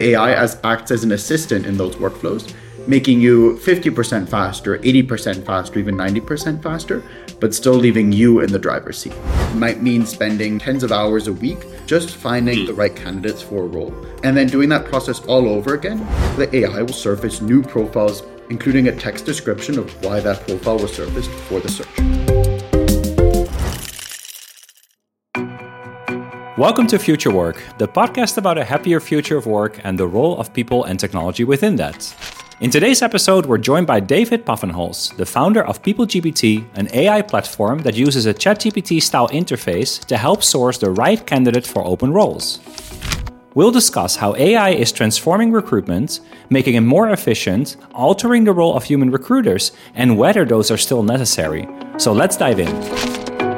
AI acts as an assistant in those workflows, making you 50% faster, 80% faster, even 90% faster, but still leaving you in the driver's seat. It might mean spending tens of hours a week just finding the right candidates for a role. And then doing that process all over again, the AI will surface new profiles, including a text description of why that profile was surfaced for the search. Welcome to Future Work, the podcast about a happier future of work and the role of people and technology within that. In today's episode, we're joined by David Paffenholz, the founder of PeopleGPT, an AI platform that uses a ChatGPT-style interface to help source the right candidate for open roles. We'll discuss how AI is transforming recruitment, making it more efficient, altering the role of human recruiters, and whether those are still necessary. So let's dive in.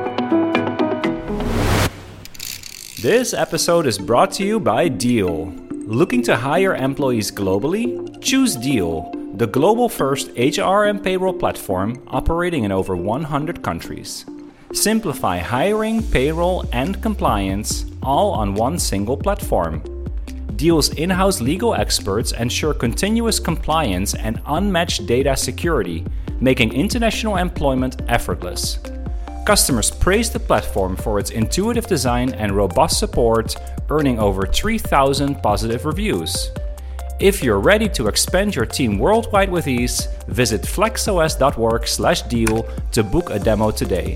This episode is brought to you by Deel. Looking to hire employees globally? Choose Deel, the global-first HR and payroll platform operating in over 100 countries. Simplify hiring, payroll, and compliance, all on one single platform. Deel's in-house legal experts ensure continuous compliance and unmatched data security, making international employment effortless. Customers praise the platform for its intuitive design and robust support, earning over 3,000 positive reviews. If you're ready to expand your team worldwide with ease, visit flexos.work/deal to book a demo today.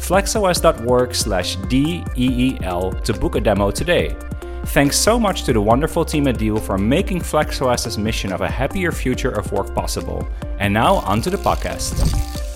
flexos.work/DEEL to book a demo today. Thanks so much to the wonderful team at Deel for making FlexOS's mission of a happier future of work possible. And now, onto the podcast.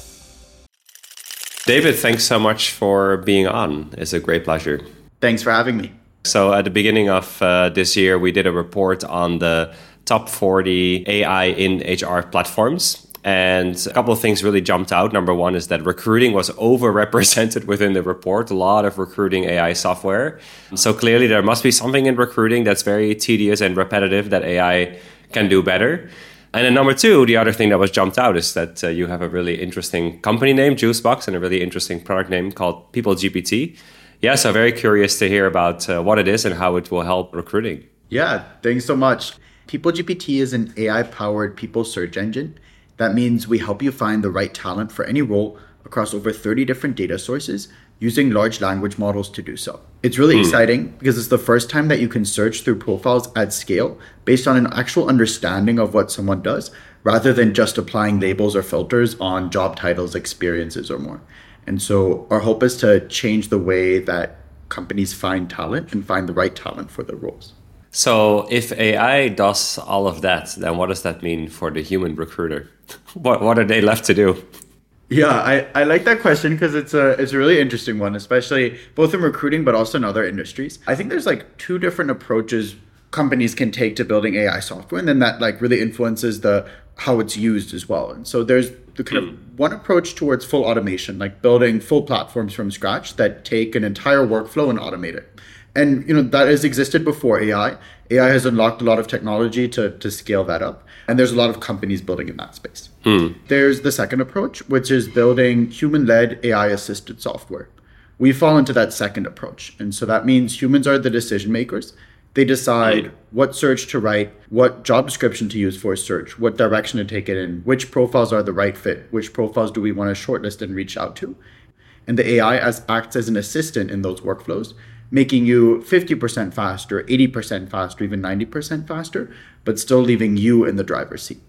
David, thanks so much for being on. It's a great pleasure. Thanks for having me. So at the beginning of this year, we did a report on the top 40 AI in HR platforms. And a couple of things really jumped out. Number one is that recruiting was overrepresented within the report, a lot of recruiting AI software. So clearly there must be something in recruiting that's very tedious and repetitive that AI can do better. And then number two, the other thing that was jumped out is that you have a really interesting company name, Juicebox, and a really interesting product name called PeopleGPT. Yeah, so very curious to hear about what it is and how it will help recruiting. Yeah, thanks so much. PeopleGPT is an AI-powered people search engine. That means we help you find the right talent for any role across over 30 different data sources using large language models to do so. It's really exciting because it's the first time that you can search through profiles at scale based on an actual understanding of what someone does, rather than just applying labels or filters on job titles, experiences, or more. And so our hope is to change the way that companies find talent and find the right talent for their roles. So if AI does all of that, then what does that mean for the human recruiter? What are they left to do? Yeah, I like that question because it's a really interesting one, especially both in recruiting, but also in other industries. I think there's like two different approaches companies can take to building AI software, and then that like really influences how it's used as well. And so there's the kind of one approach towards full automation, like building full platforms from scratch that take an entire workflow and automate it. And that has existed before AI. AI has unlocked a lot of technology to scale that up. And there's a lot of companies building in that space. There's the second approach, which is building human-led AI-assisted software. We fall into that second approach. And so that means humans are the decision makers. They decide what search to write, what job description to use for a search, what direction to take it in, which profiles are the right fit, which profiles do we want to shortlist and reach out to. And the AI acts as an assistant in those workflows, making you 50% faster, 80% faster, even 90% faster, but still leaving you in the driver's seat.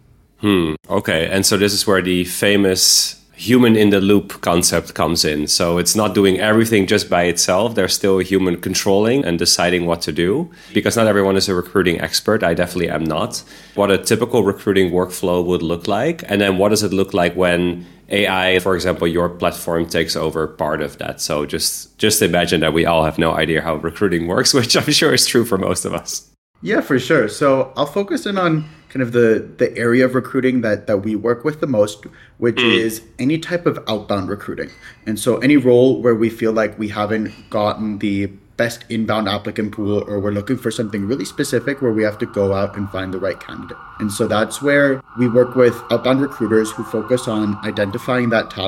Okay, and so this is where the famous human in the loop concept comes in. So it's not doing everything just by itself. There's still a human controlling and deciding what to do, because not everyone is a recruiting expert. I definitely am not. What a typical recruiting workflow would look like, and then what does it look like when AI, for example, your platform takes over part of that. So just imagine that we all have no idea how recruiting works, which I'm sure is true for most of us. Yeah, for sure. So I'll focus in on kind of the area of recruiting that we work with the most, which is any type of outbound recruiting. And so any role where we feel like we haven't gotten the best inbound applicant pool, or we're looking for something really specific where we have to go out and find the right candidate. And so that's where we work with outbound recruiters who focus on identifying that talent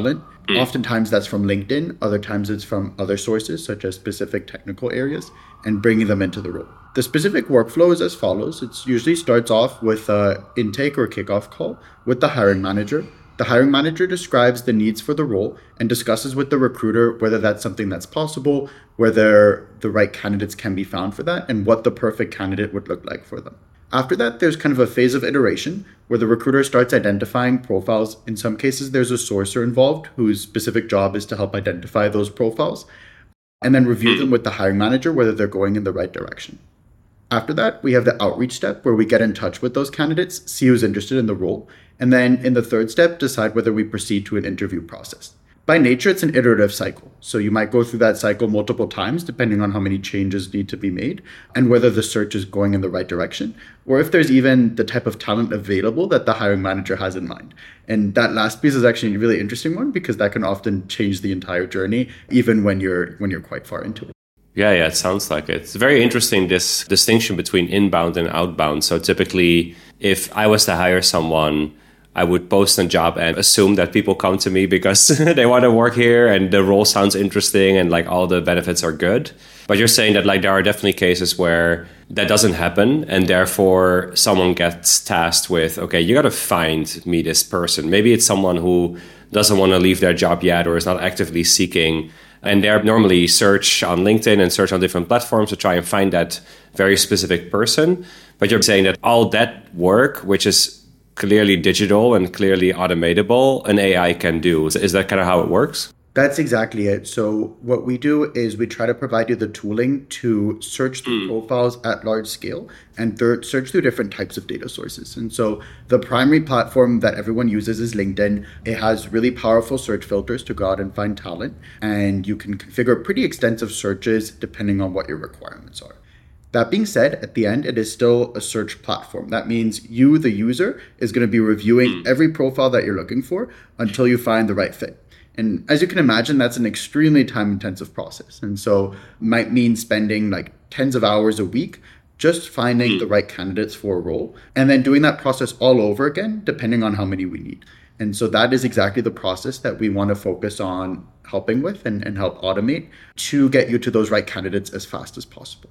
Oftentimes that's from LinkedIn. Other times it's from other sources, such as specific technical areas, and bringing them into the role. The specific workflow is as follows. It usually starts off with an intake or kickoff call with the hiring manager. The hiring manager describes the needs for the role and discusses with the recruiter whether that's something that's possible, whether the right candidates can be found for that, and what the perfect candidate would look like for them. After that, there's kind of a phase of iteration where the recruiter starts identifying profiles. In some cases, there's a sourcer involved whose specific job is to help identify those profiles and then review them with the hiring manager whether they're going in the right direction. After that, we have the outreach step where we get in touch with those candidates, see who's interested in the role, and then in the third step, decide whether we proceed to an interview process. By nature, it's an iterative cycle. So you might go through that cycle multiple times, depending on how many changes need to be made and whether the search is going in the right direction, or if there's even the type of talent available that the hiring manager has in mind. And that last piece is actually a really interesting one because that can often change the entire journey, even when you're quite far into it. Yeah, it sounds like it. It's very interesting, this distinction between inbound and outbound. So typically, if I was to hire someone, I would post a job and assume that people come to me because they want to work here and the role sounds interesting and like all the benefits are good. But you're saying that like there are definitely cases where that doesn't happen and therefore someone gets tasked with, okay, you got to find me this person. Maybe it's someone who doesn't want to leave their job yet or is not actively seeking. And they're normally search on LinkedIn and search on different platforms to try and find that very specific person. But you're saying that all that work, which is clearly digital and clearly automatable, an AI can do. Is that kind of how it works? That's exactly it. So what we do is we try to provide you the tooling to search through profiles at large scale and search through different types of data sources. And so the primary platform that everyone uses is LinkedIn. It has really powerful search filters to go out and find talent. And you can configure pretty extensive searches depending on what your requirements are. That being said, at the end, it is still a search platform. That means you, the user, is going to be reviewing every profile that you're looking for until you find the right fit. And as you can imagine, that's an extremely time-intensive process. And so might mean spending like tens of hours a week just finding the right candidates for a role and then doing that process all over again, depending on how many we need. And so that is exactly the process that we want to focus on helping with and help automate to get you to those right candidates as fast as possible.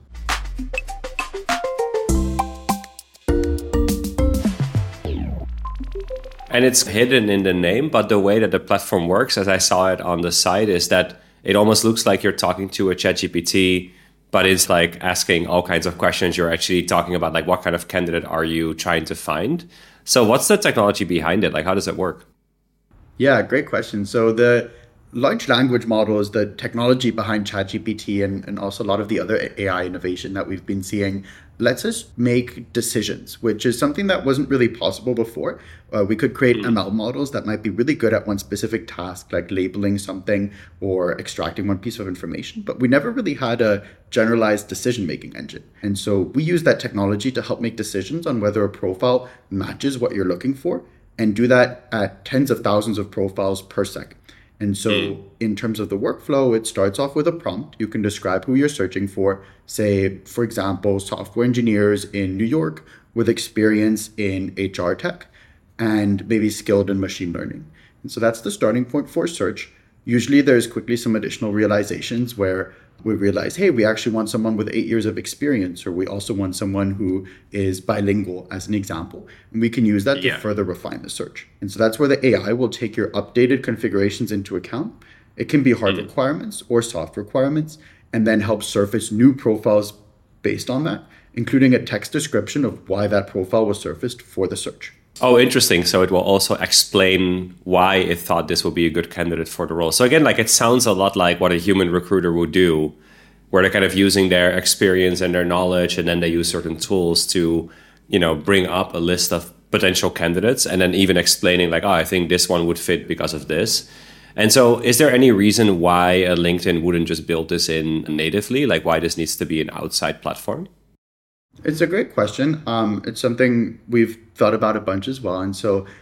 And it's hidden in the name, but the way that the platform works, as I saw it on the site, is that it almost looks like you're talking to a ChatGPT, but it's like asking all kinds of questions. You're actually talking about like what kind of candidate are you trying to find? So what's the technology behind it? Like, how does it work? Yeah, great question. So the large language model is the technology behind ChatGPT and also a lot of the other AI innovation that we've been seeing lets us make decisions, which is something that wasn't really possible before. We could create ML models that might be really good at one specific task, like labeling something or extracting one piece of information, but we never really had a generalized decision-making engine. And so we use that technology to help make decisions on whether a profile matches what you're looking for and do that at tens of thousands of profiles per second. And so in terms of the workflow, it starts off with a prompt. You can describe who you're searching for, say, for example, software engineers in New York with experience in HR tech and maybe skilled in machine learning. And so that's the starting point for search. Usually there's quickly some additional realizations where we realize, hey, we actually want someone with 8 years of experience, or we also want someone who is bilingual, as an example. And we can use that to further refine the search. And so that's where the AI will take your updated configurations into account. It can be hard requirements or soft requirements, and then help surface new profiles based on that, including a text description of why that profile was surfaced for the search. Oh, interesting. So it will also explain why it thought this would be a good candidate for the role. So again, like it sounds a lot like what a human recruiter would do, where they're kind of using their experience and their knowledge, and then they use certain tools to, bring up a list of potential candidates, and then even explaining like, I think this one would fit because of this. And so is there any reason why a LinkedIn wouldn't just build this in natively? Like why this needs to be an outside platform? It's a great question. It's something we've thought about a bunch as well. And so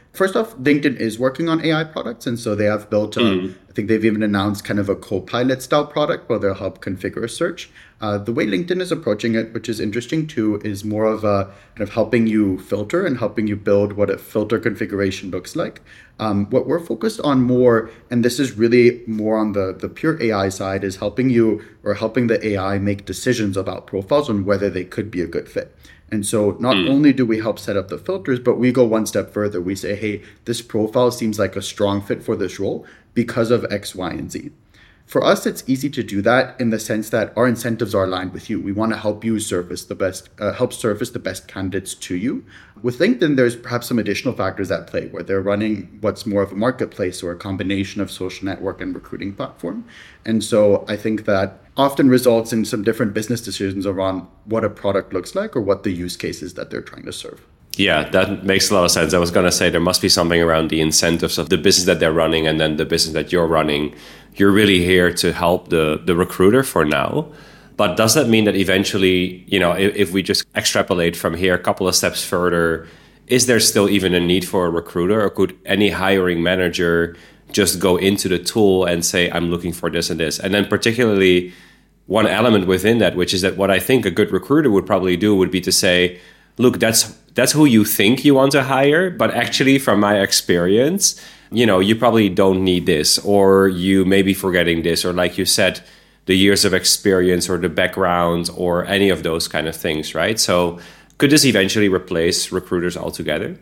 First off, LinkedIn is working on AI products. And so they have built, I think they've even announced kind of a Copilot style product where they'll help configure a search. The way LinkedIn is approaching it, which is interesting too, is more of a kind of helping you filter and helping you build what a filter configuration looks like. What we're focused on more, and this is really more on the pure AI side, is helping you or helping the AI make decisions about profiles and whether they could be a good fit. And so not only do we help set up the filters, but we go one step further. We say, hey, this profile seems like a strong fit for this role because of X, Y, and Z. For us, it's easy to do that in the sense that our incentives are aligned with you. We want to help you surface the best, help surface the best candidates to you. With LinkedIn, there's perhaps some additional factors at play where they're running what's more of a marketplace or a combination of social network and recruiting platform. And so I think that often results in some different business decisions around what a product looks like or what the use case is that they're trying to serve. Yeah, that makes a lot of sense. I was going to say there must be something around the incentives of the business that they're running and then the business that you're running. You're really here to help the recruiter for now. But does that mean that eventually, if we just extrapolate from here a couple of steps further, is there still even a need for a recruiter, or could any hiring manager just go into the tool and say, I'm looking for this and this? And then particularly one element within that, which is that what I think a good recruiter would probably do would be to say, look, that's who you think you want to hire, but actually from my experience, you probably don't need this, or you may be forgetting this, or like you said, the years of experience or the background or any of those kind of things, right? So could this eventually replace recruiters altogether?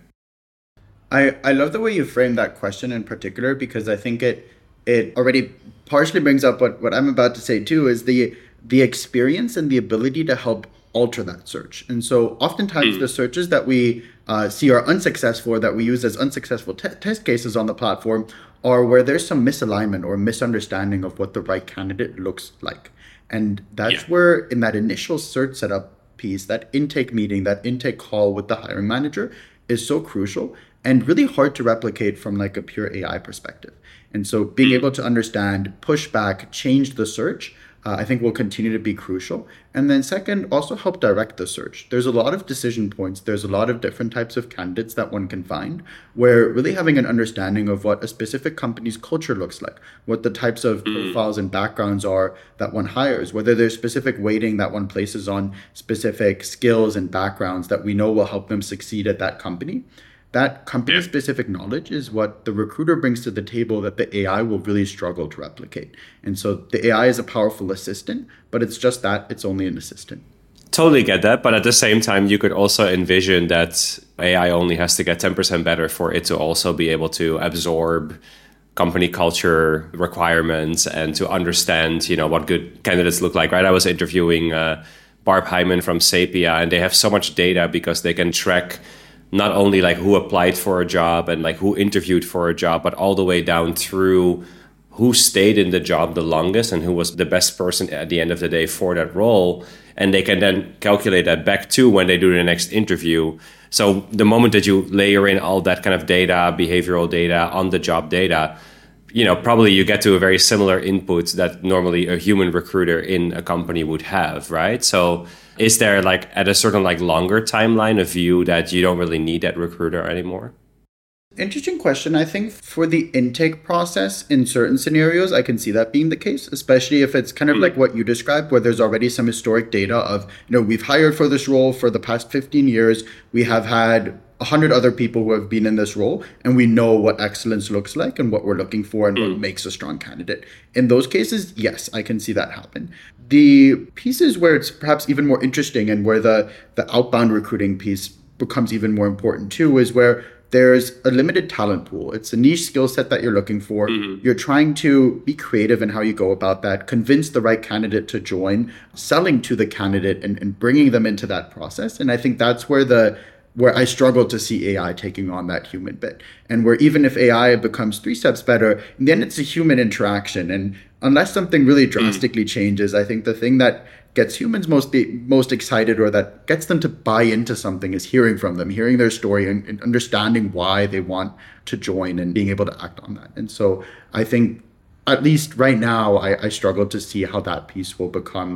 I love the way you frame that question in particular, because I think it already partially brings up what I'm about to say too, is the experience and the ability to help alter that search. And so oftentimes the searches that we see are unsuccessful, or that we use as unsuccessful test cases on the platform, are where there's some misalignment or misunderstanding of what the right candidate looks like. And that's where in that initial search setup piece, that intake meeting, that intake call with the hiring manager is so crucial and really hard to replicate from like a pure AI perspective. And so being able to understand, push back, change the search, I think will continue to be crucial. And then second, also help direct the search. There's a lot of decision points. There's a lot of different types of candidates that one can find, where really having an understanding of what a specific company's culture looks like, what the types of profiles and backgrounds are that one hires, whether there's specific weighting that one places on specific skills and backgrounds that we know will help them succeed at that company. That company-specific knowledge is what the recruiter brings to the table that the AI will really struggle to replicate. And so the AI is a powerful assistant, but it's just that, it's only an assistant. Totally get that. But at the same time, you could also envision that AI only has to get 10% better for it to also be able to absorb company culture requirements and to understand, what good candidates look like, right? I was interviewing Barb Hyman from Sapia, and they have so much data because they can track not only like who applied for a job and like who interviewed for a job, but all the way down through who stayed in the job the longest and who was the best person at the end of the day for that role. And they can then calculate that back to when they do the next interview. So the moment that you layer in all that kind of data, behavioral data, on the job data, probably you get to a very similar input that normally a human recruiter in a company would have, right? So is there like at a certain like longer timeline a view that you don't really need that recruiter anymore? Interesting question. I think for the intake process in certain scenarios, I can see that being the case, especially if it's kind of like what you described, where there's already some historic data of, we've hired for this role for the past 15 years. We have had 100 other people who have been in this role, and we know what excellence looks like and what we're looking for and what makes a strong candidate. In those cases, yes, I can see that happen. The pieces where it's perhaps even more interesting and where the outbound recruiting piece becomes even more important too is where there's a limited talent pool. It's a niche skill set that you're looking for. You're trying to be creative in how you go about that, convince the right candidate to join, selling to the candidate and bringing them into that process. And I think that's where I struggle to see AI taking on that human bit. And where even if AI becomes 3 steps better, then it's a human interaction. And unless something really drastically changes, I think the thing that gets humans most excited, or that gets them to buy into something, is hearing from them, hearing their story and understanding why they want to join and being able to act on that. And so I think, at least right now, I struggle to see how that piece will become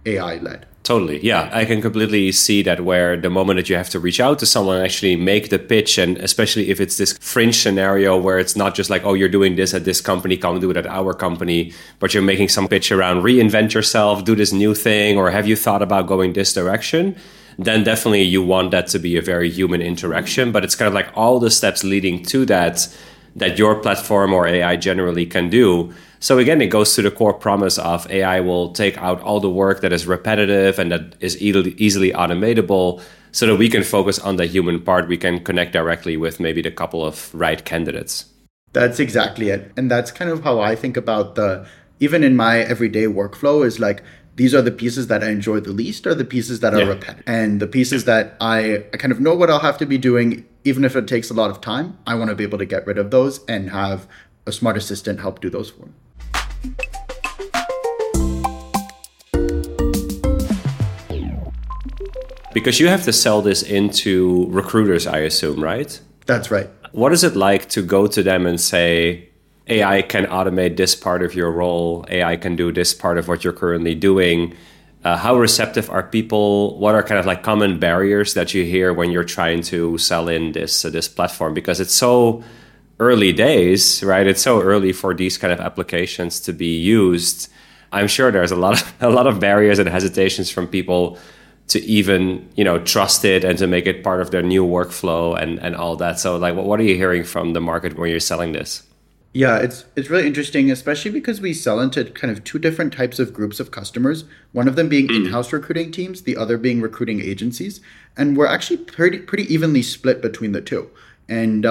AI led. Totally. Yeah, I can completely see that, where the moment that you have to reach out to someone and actually make the pitch, and especially if it's this fringe scenario where it's not just like, oh, you're doing this at this company, come do it at our company, but you're making some pitch around reinvent yourself, do this new thing, or have you thought about going this direction? Then definitely you want that to be a very human interaction. But it's kind of like all the steps leading to that your platform or AI generally can do. So again, it goes to the core promise of AI will take out all the work that is repetitive and that is easily automatable, so that we can focus on the human part. We can connect directly with maybe the couple of right candidates. That's exactly it. And that's kind of how I think about even in my everyday workflow, is like, these are the pieces that I enjoy the least, are the pieces that are repetitive. And the pieces that I kind of know what I'll have to be doing, even if it takes a lot of time, I want to be able to get rid of those and have a smart assistant help do those for me. Because you have to sell this into recruiters, I assume, right? That's right. What is it like to go to them and say, AI can automate this part of your role, AI can do this part of what you're currently doing? How receptive are people? What are kind of like common barriers that you hear when you're trying to sell in this platform? Because it's so early days, right? It's so early for these kind of applications to be used. I'm sure there's a lot of barriers and hesitations from people to even, trust it and to make it part of their new workflow and all that. So like, what are you hearing from the market when you're selling this? Yeah, it's really interesting, especially because we sell into kind of two different types of groups of customers, one of them being in-house recruiting teams, the other being recruiting agencies. And we're actually pretty evenly split between the two. And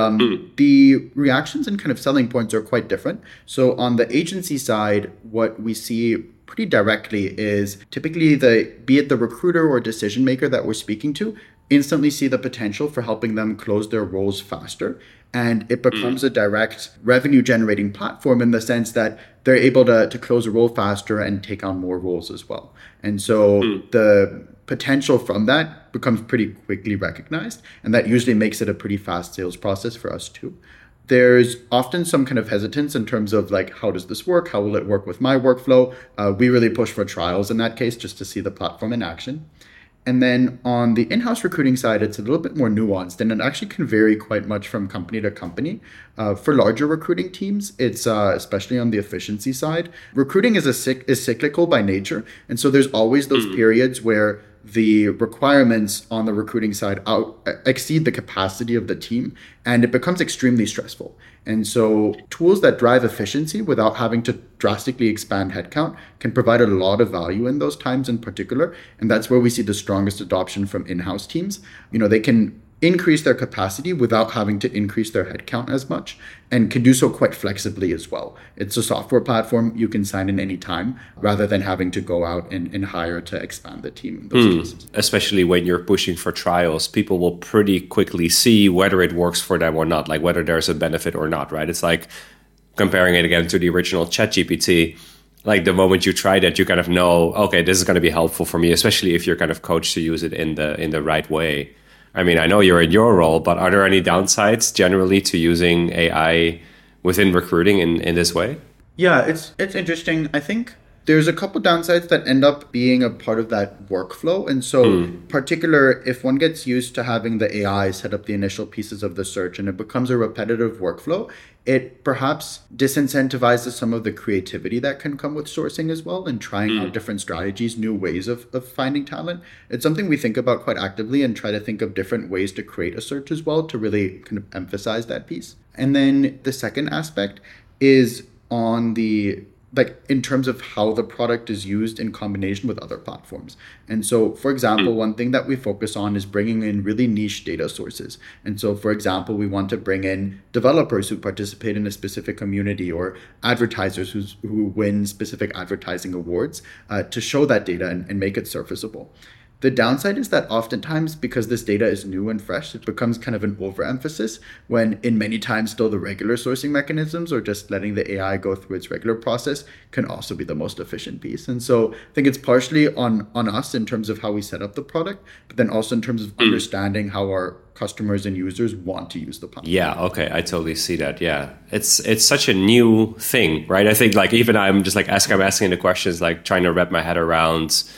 the reactions and kind of selling points are quite different. So on the agency side, what we see pretty directly is typically be it the recruiter or decision maker that we're speaking to, instantly see the potential for helping them close their roles faster. And it becomes a direct revenue generating platform in the sense that they're able to close a role faster and take on more roles as well. And so the potential from that becomes pretty quickly recognized. And that usually makes it a pretty fast sales process for us too. There's often some kind of hesitance in terms of like, how does this work? How will it work with my workflow? We really push for trials in that case, just to see the platform in action. And then on the in-house recruiting side, it's a little bit more nuanced, and it actually can vary quite much from company to company. For larger recruiting teams, it's especially on the efficiency side, recruiting is cyclical by nature. And so there's always those periods where the requirements on the recruiting side exceed the capacity of the team, and it becomes extremely stressful. And so tools that drive efficiency without having to drastically expand headcount can provide a lot of value in those times in particular. And that's where we see the strongest adoption from in-house teams. They can increase their capacity without having to increase their headcount as much, and can do so quite flexibly as well. It's a software platform you can sign in any time, rather than having to go out and hire to expand the team in those cases. Especially when you're pushing for trials, people will pretty quickly see whether it works for them or not, like whether there's a benefit or not, right? It's like comparing it again to the original ChatGPT. Like the moment you try that, you kind of know, okay, this is going to be helpful for me, especially if you're kind of coached to use it in the right way. I mean, I know you're in your role, but are there any downsides generally to using AI within recruiting in this way? Yeah, it's interesting. I think there's a couple downsides that end up being a part of that workflow. And so particular, if one gets used to having the AI set up the initial pieces of the search and it becomes a repetitive workflow, it perhaps disincentivizes some of the creativity that can come with sourcing as well, and trying out different strategies, new ways of finding talent. It's something we think about quite actively and try to think of different ways to create a search as well to really kind of emphasize that piece. And then the second aspect is on the in terms of how the product is used in combination with other platforms. And so, for example, one thing that we focus on is bringing in really niche data sources. And so, for example, we want to bring in developers who participate in a specific community, or advertisers who win specific advertising awards to show that data and make it surfaceable. The downside is that oftentimes, because this data is new and fresh, it becomes kind of an overemphasis, when in many times still the regular sourcing mechanisms, or just letting the AI go through its regular process, can also be the most efficient piece. And so I think it's partially on us in terms of how we set up the product, but then also in terms of understanding how our customers and users want to use the platform. Yeah, okay, I totally see that. Yeah, it's such a new thing, right? I think like even I'm just like I'm asking the questions, like trying to wrap my head around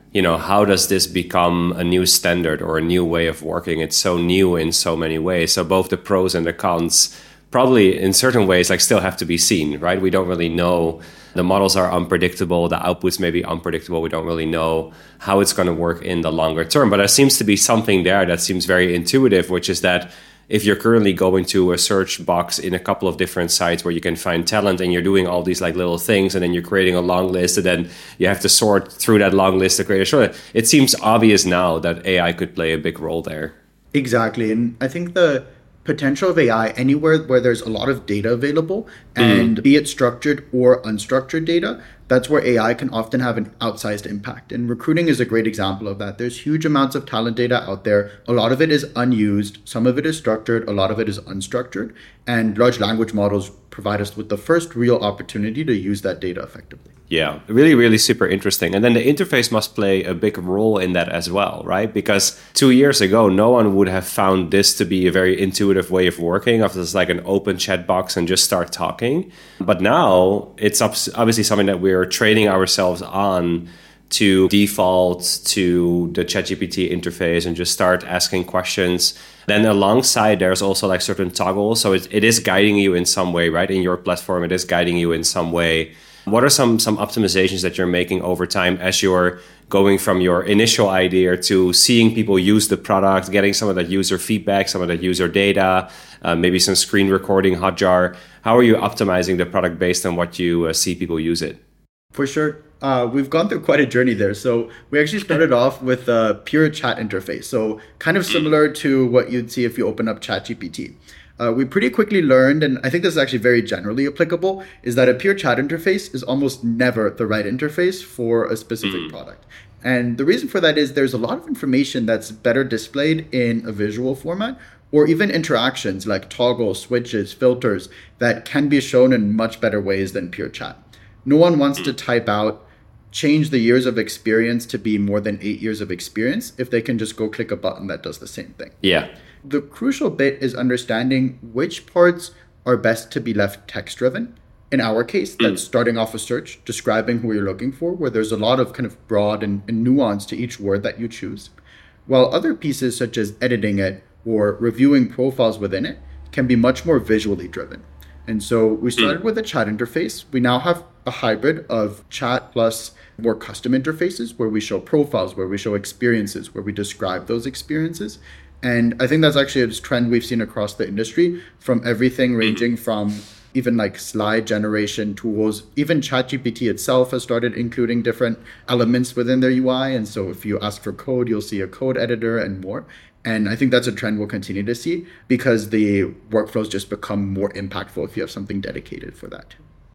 how does this become a new standard or a new way of working? It's so new in so many ways. So both the pros and the cons probably in certain ways still have to be seen, right? We don't really know. The models are unpredictable. The outputs may be unpredictable. We don't really know how it's going to work in the longer term. But there seems to be something there that seems very intuitive, which is that if you're currently going to a search box in a couple of different sites where you can find talent and you're doing all these little things and then you're creating a long list and then you have to sort through that long list to create a short, it seems obvious now that AI could play a big role there. Exactly. And I think the potential of AI anywhere where there's a lot of data available, and be it structured or unstructured data, that's where AI can often have an outsized impact. And recruiting is a great example of that. There's huge amounts of talent data out there. A lot of it is unused. Some of it is structured. A lot of it is unstructured. And large language models provide us with the first real opportunity to use that data effectively. Yeah, really, really super interesting. And then the interface must play a big role in that as well, right? Because 2 years ago, no one would have found this to be a very intuitive way of working, of this an open chat box and just start talking. But now it's obviously something that we're training ourselves on to default to the ChatGPT interface and just start asking questions. Then alongside, there's also certain toggles. So it is guiding you in some way, right? In your platform, it is guiding you in some way. What are some optimizations that you're making over time as you're going from your initial idea to seeing people use the product, getting some of that user feedback, some of that user data, maybe some screen recording, Hotjar? How are you optimizing the product based on what you see people use it? For sure. We've gone through quite a journey there. So we actually started off with a pure chat interface. So kind of similar to what you'd see if you open up ChatGPT. We pretty quickly learned, and I think this is actually very generally applicable, is that a pure chat interface is almost never the right interface for a specific product. And the reason for that is there's a lot of information that's better displayed in a visual format, or even interactions like toggles, switches, filters that can be shown in much better ways than pure chat. No one wants to type out, change the years of experience to be more than 8 years of experience if they can just go click a button that does the same thing. Yeah. The crucial bit is understanding which parts are best to be left text-driven. In our case, that's starting off a search, describing who you're looking for, where there's a lot of kind of broad and nuance to each word that you choose. While other pieces, such as editing it or reviewing profiles within it, can be much more visually driven. And so we started with a chat interface. We now have a hybrid of chat plus more custom interfaces where we show profiles, where we show experiences, where we describe those experiences. And I think that's actually a trend we've seen across the industry, from everything ranging from even slide generation tools. Even ChatGPT itself has started including different elements within their UI. And so if you ask for code, you'll see a code editor and more. And I think that's a trend we'll continue to see because the workflows just become more impactful if you have something dedicated for that.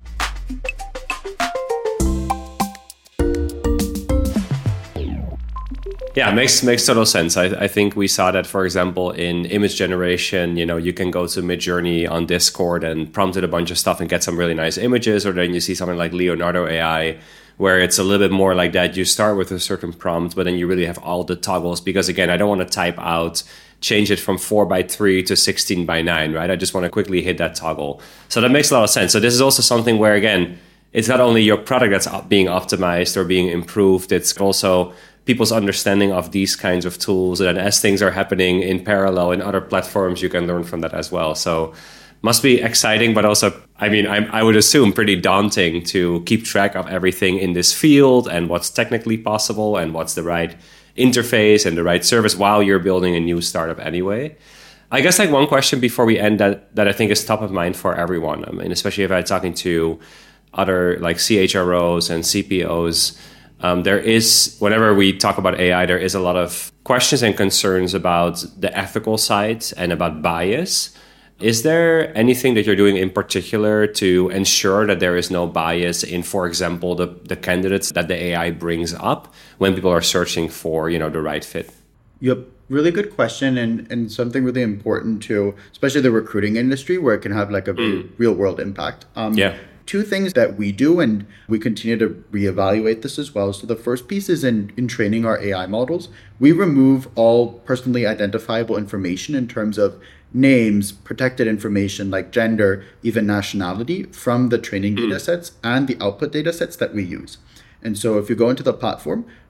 Yeah, makes total sense. I think we saw that, for example, in image generation. You can go to Midjourney on Discord and prompt it a bunch of stuff and get some really nice images. Or then you see something like Leonardo AI, where it's a little bit more like that. You start with a certain prompt, but then you really have all the toggles. Because again, I don't want to type out, change it from 4:3 to 16:9, right? I just want to quickly hit that toggle. So that makes a lot of sense. So this is also something where, again, it's not only your product that's being optimized or being improved, it's also people's understanding of these kinds of tools. And as things are happening in parallel in other platforms, you can learn from that as well. So must be exciting, but also, I would assume pretty daunting to keep track of everything in this field and what's technically possible and what's the right interface and the right service while you're building a new startup anyway. I guess one question before we end that I think is top of mind for everyone. Especially if I'm talking to other CHROs and CPOs, there is, whenever we talk about AI, there is a lot of questions and concerns about the ethical side and about bias. Is there anything that you're doing in particular to ensure that there is no bias in, for example, the candidates that the AI brings up when people are searching for, the right fit? Yep. Really good question, and something really important to, especially the recruiting industry, where it can have a real world impact. Two things that we do, and we continue to reevaluate this as well. So the first piece is in training our AI models. We remove all personally identifiable information in terms of names, protected information like gender, even nationality, from the training data sets and the output data sets that we use. And so if you go into the platform,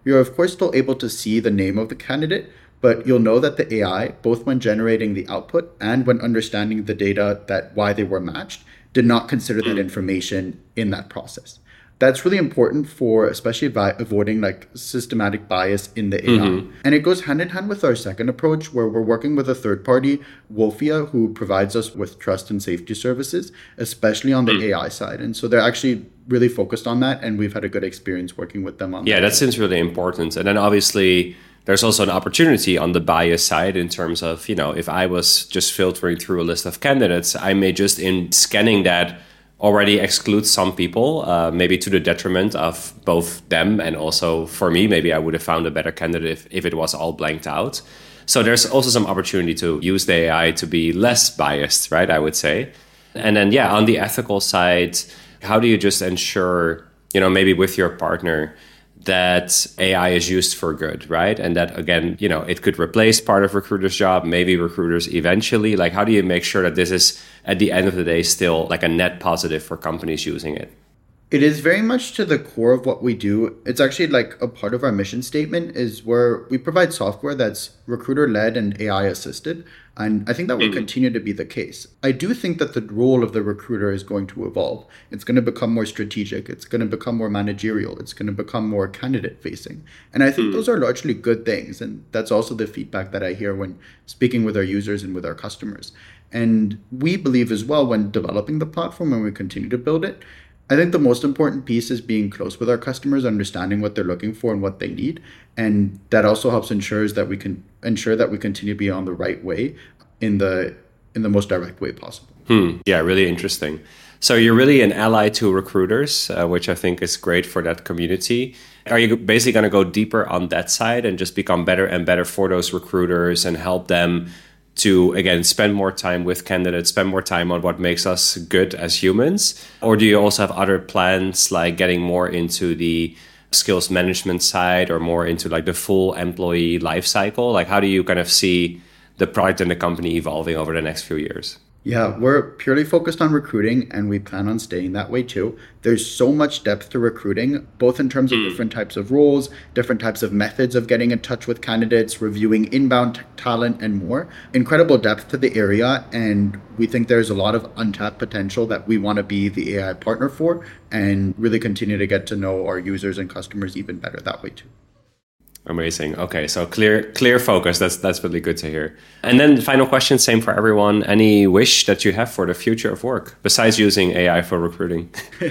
you're of course still able to see the name of the candidate, but you'll know that the AI, both when generating the output and when understanding the data that why they were matched, did not consider that information in that process. That's really important for especially by avoiding like systematic bias in the AI. And it goes hand in hand with our second approach where we're working with a third party, Wolfia, who provides us with trust and safety services, especially on the AI side. And so they're actually really focused on that. And we've had a good experience working with them on that. Yeah, that seems really important. And then obviously there's also an opportunity on the bias side in terms of, if I was just filtering through a list of candidates, I may just in scanning that already exclude some people, maybe to the detriment of both them and also for me. Maybe I would have found a better candidate if it was all blanked out. So there's also some opportunity to use the AI to be less biased, right, I would say. And then, on the ethical side, how do you just ensure, maybe with your partner, that AI is used for good, right? And that, again, it could replace part of recruiters' job, maybe recruiters eventually. Like, how do you make sure that this is, at the end of the day, still like a net positive for companies using it? It is very much to the core of what we do. It's actually like a part of our mission statement is where we provide software that's recruiter-led and AI-assisted. And I think that will continue to be the case. I do think that the role of the recruiter is going to evolve. It's going to become more strategic. It's going to become more managerial. It's going to become more candidate-facing. And I think those are largely good things. And that's also the feedback that I hear when speaking with our users and with our customers. And we believe as well when developing the platform and we continue to build it, I think the most important piece is being close with our customers, understanding what they're looking for and what they need. And that also helps ensure that we continue to be on the right way in the most direct way possible. Yeah, really interesting. So you're really an ally to recruiters, which I think is great for that community. Are you basically going to go deeper on that side and just become better and better for those recruiters and help them to, again, spend more time with candidates, spend more time on what makes us good as humans? Or do you also have other plans like getting more into the skills management side or more into like the full employee life cycle? Like, how do you kind of see the product and the company evolving over the next few years? Yeah, we're purely focused on recruiting and we plan on staying that way too. There's so much depth to recruiting, both in terms of different types of roles, different types of methods of getting in touch with candidates, reviewing inbound talent and more. Incredible depth to the area. And we think there's a lot of untapped potential that we want to be the AI partner for and really continue to get to know our users and customers even better that way too. Amazing. Okay, so clear focus. That's really good to hear. And then the final question, same for everyone. Any wish that you have for the future of work besides using AI for recruiting?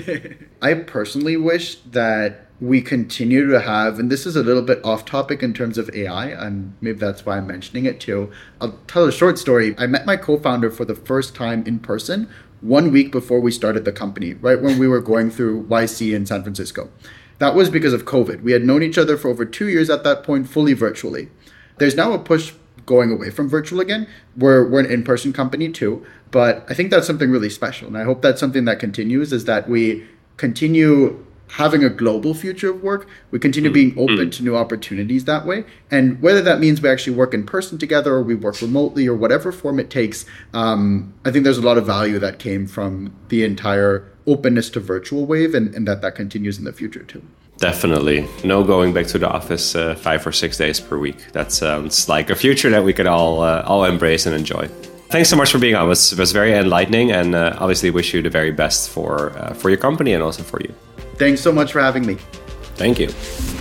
I personally wish that we continue to have, and this is a little bit off topic in terms of AI, and maybe that's why I'm mentioning it too. I'll tell a short story. I met my co-founder for the first time in person 1 week before we started the company, right when we were going through YC in San Francisco. That was because of COVID. We had known each other for over 2 years at that point, fully virtually. There's now a push going away from virtual again. We're an in-person company too, but I think that's something really special. And I hope that's something that continues, is that we continue having a global future of work. We continue being open to new opportunities that way. And whether that means we actually work in person together or we work remotely or whatever form it takes, I think there's a lot of value that came from the entire openness to virtual wave and that continues in the future too. Definitely. No going back to the office 5 or 6 days per week. That sounds like a future that we could all embrace and enjoy. Thanks so much for being on. It was very enlightening and obviously wish you the very best for your company and also for you. Thanks so much for having me. Thank you.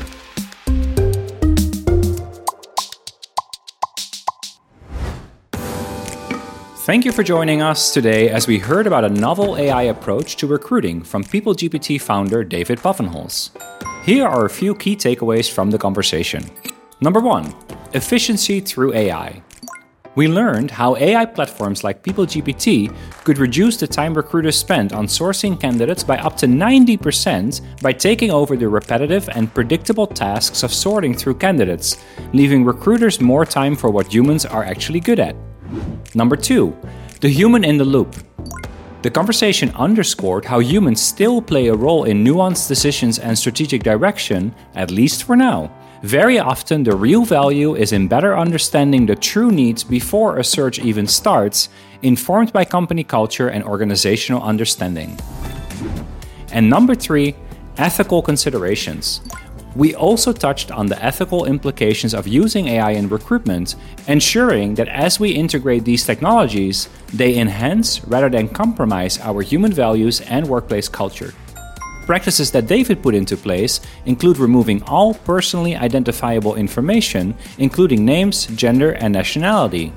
Thank you for joining us today as we heard about a novel AI approach to recruiting from PeopleGPT founder David Pavenholz. Here are a few key takeaways from the conversation. Number 1, efficiency through AI. We learned how AI platforms like PeopleGPT could reduce the time recruiters spend on sourcing candidates by up to 90% by taking over the repetitive and predictable tasks of sorting through candidates, leaving recruiters more time for what humans are actually good at. Number 2, the human in the loop. The conversation underscored how humans still play a role in nuanced decisions and strategic direction, at least for now. Very often, the real value is in better understanding the true needs before a search even starts, informed by company culture and organizational understanding. And number 3, ethical considerations. We also touched on the ethical implications of using AI in recruitment, ensuring that as we integrate these technologies, they enhance rather than compromise our human values and workplace culture. Practices that David put into place include removing all personally identifiable information, including names, gender, and nationality.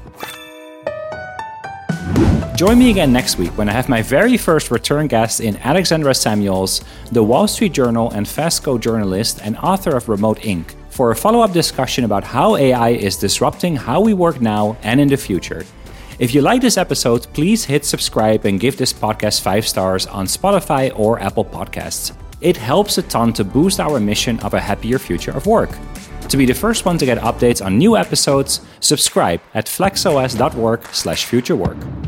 Join me again next week when I have my very first return guest in Alexandra Samuels, the Wall Street Journal and Fastco journalist and author of Remote Inc., for a follow-up discussion about how AI is disrupting how we work now and in the future. If you like this episode, please hit subscribe and give this podcast 5 stars on Spotify or Apple Podcasts. It helps a ton to boost our mission of a happier future of work. To be the first one to get updates on new episodes, subscribe at flexos.work/futurework.